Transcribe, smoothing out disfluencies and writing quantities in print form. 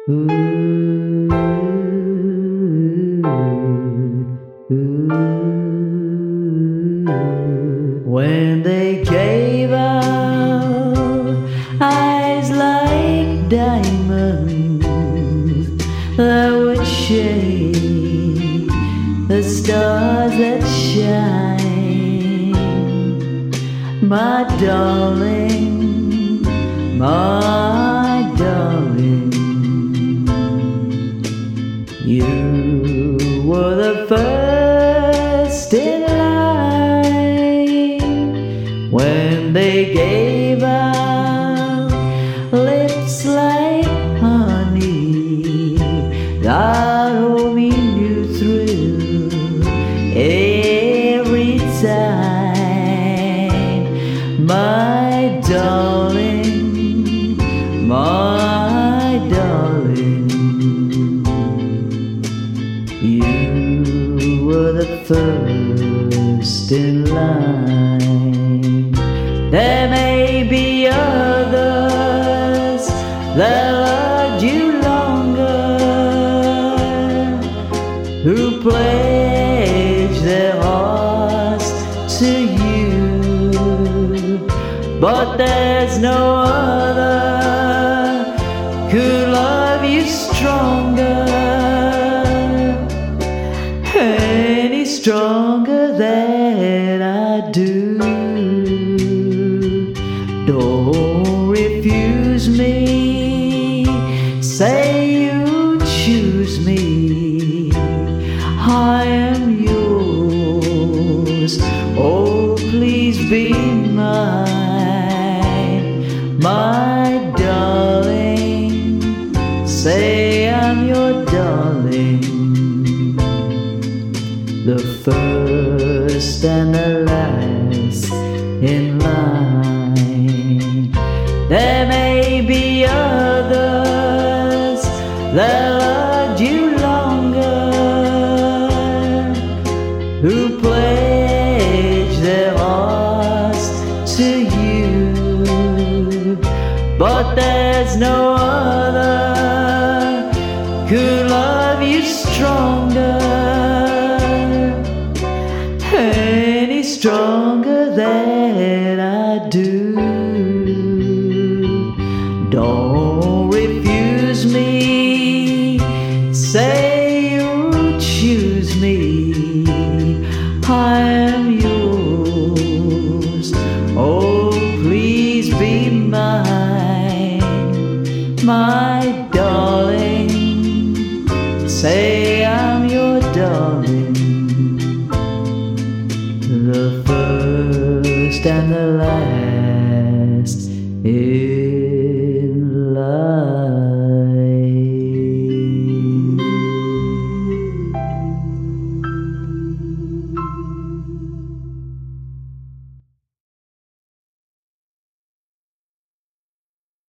Ooh, ooh. When they gave out eyes like diamonds that would shade the stars that shine, my darling, my darling, you were the first in line. When they gave out lips like honey that hold me new thrill every time, my darling, my darling, you were the first in line. There may be others that loved you longer, who pledged their hearts to you, but there's no other could love you stronger, any stronger than I do. Don't refuse me, say you choose me, I am yours, oh please be mine, my darling, say I'm your darling, the first and the last in line. There may be others that loved you longer, who pledged their hearts to you, but there's no other could love you stronger, any stronger than I do. Don't refuse me, say you choose me, I am yours, oh please be mine, my darling, say